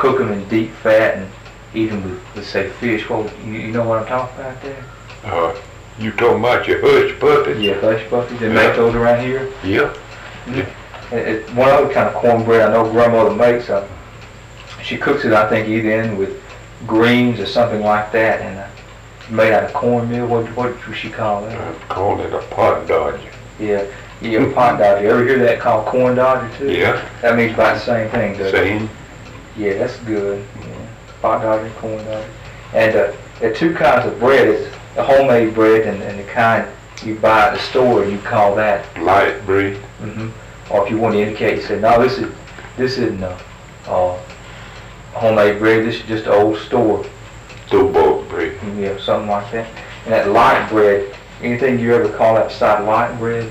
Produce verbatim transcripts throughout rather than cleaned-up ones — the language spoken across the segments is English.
cook them in deep fat and eat them with, let's say, fish. Well, you, you know what I'm talking about there? Uh, you talking about your hush puppies? Yeah, hush puppies. They Yeah. make those around here. Yeah. Mm-hmm. It, it, one other kind of cornbread I know grandmother makes. Uh, she cooks it, I think, either in with greens or something like that, and uh, made out of cornmeal. What what would she call that? I call it a pot dodger. Yeah, yeah, pot dodger. You ever hear that called corn dodger too? Yeah. That means about the same thing, doesn't it? Same. Yeah, that's good. Yeah. Pot dodger, corn dodger. And uh, there are two kinds of bread. It's the homemade bread and, and the kind you buy at the store. You call that Light bread. Mm-hmm. Or if you want to indicate, you say, no, this is this isn't a uh, homemade bread. This is just old store. Store-bought bread. Yeah, something like that. And that light bread, anything you ever call that beside light bread?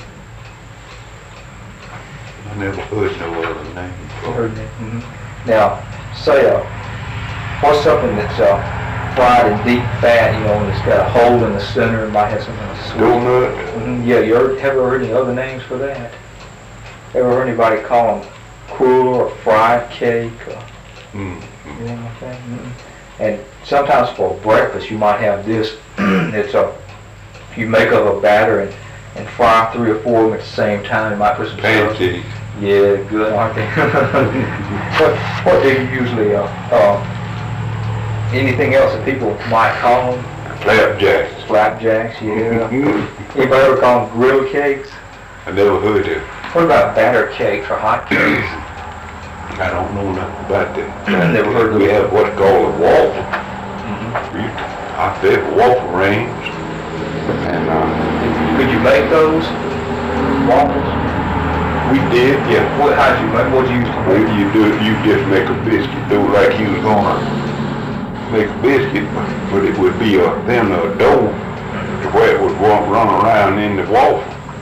I never heard no other name. Heard that? Mm-hmm. Now, say, uh, what's something that's uh, fried in deep fat, you know, and it's got a hole in the center, and might have something like sweet. Donut. Mm-hmm. Yeah, you ever, have you ever heard any other names for that? Ever heard anybody call them cruller or fried cake or Mm-hmm. anything like that? Mm-hmm. And sometimes for breakfast you might have this. It's a you make up a batter and, and fry three or four of them at the same time. You might put some syrup. Pancakes. Yeah, good, aren't they? what, what do you usually uh, uh, anything else that people might call them? Flapjacks. Flapjacks, yeah. Mm-hmm. Anybody ever call them griddle cakes? I never heard of it. What about batter cakes or hot cakes? I don't know nothing about that. Never heard of We it. have what's called a waffle. Mm-hmm. We, I said waffle range. And uh, Could you make those waffles? we did, yeah. What? How'd you make? What you use to Maybe make? you do it, you just make a biscuit, do it like you was gonna make a biscuit, but it would be a thinner dough to where it would run, run around in the waffle.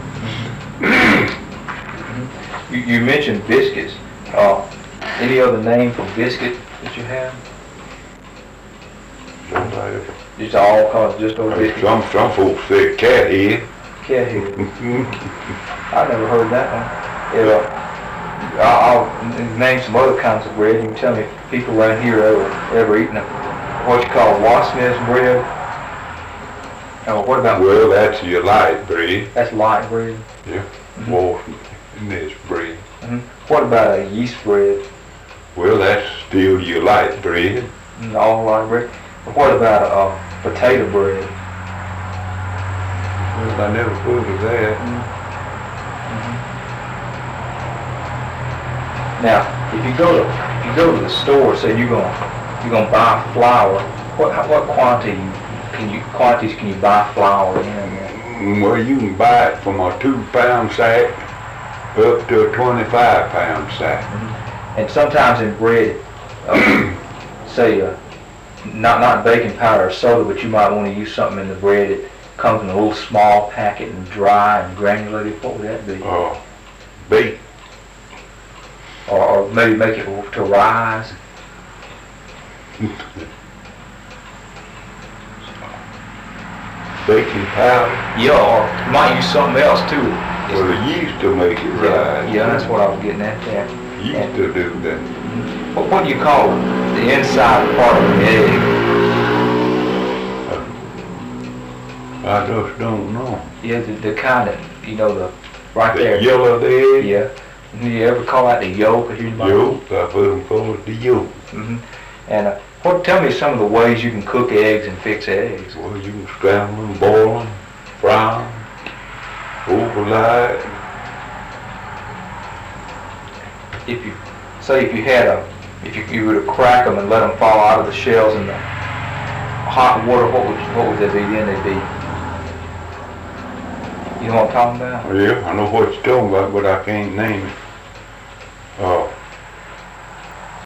You, you mentioned biscuits. Uh, any other name for biscuit that you have? Somebody, Just all called just those biscuits. some, some folks say cat head. Cat head. I never heard that one. It, uh, I'll, I'll n- name some other kinds of bread. You can tell me if people around here ever ever eaten a, what you call Wasmith bread. Oh, what about? Well, that's your light bread. That's light bread. Yeah. Mhm. More in this bread. Mm-hmm. What about a yeast bread? Well, that's still your light bread. Mm, all light bread. What about a uh, potato bread? Well, I never heard of that. Now, if you go to if you go to the store, say you're gonna you're gonna buy flour, what how- what quantity can you quantities can you buy flour in? Mm, Well, you can buy it from a two pound sack up to a twenty-five pound sack. And sometimes in bread, uh, say uh, not not baking powder or soda, but you might want to use something in the bread that comes in a little small packet and dry and granulated. What would that be? Uh, bake. Or, or maybe make it to rise. Baking powder. Yeah, or you might use something else too. Well, it used to make it Yeah, rise. yeah, that's what I was getting at there. Used to do that. What, what do you call the inside part of the egg? I just don't know. Yeah, the, the kind of, you know, the right The there. yellow of the egg. Yeah. You ever call that the yolk? Or you Yolk. I put them call it the yolk. Mm-hmm. And uh, what? Tell me some of the ways you can cook eggs and fix eggs. Well, you can scramble them, boil them, fry them, overnight. If you say if you had a, if you, you were to crack them and let them fall out of the shells in the hot water, what would what would they be? Then they'd be. You know what I'm talking about? Yeah, I know what you're talking about, but I can't name it.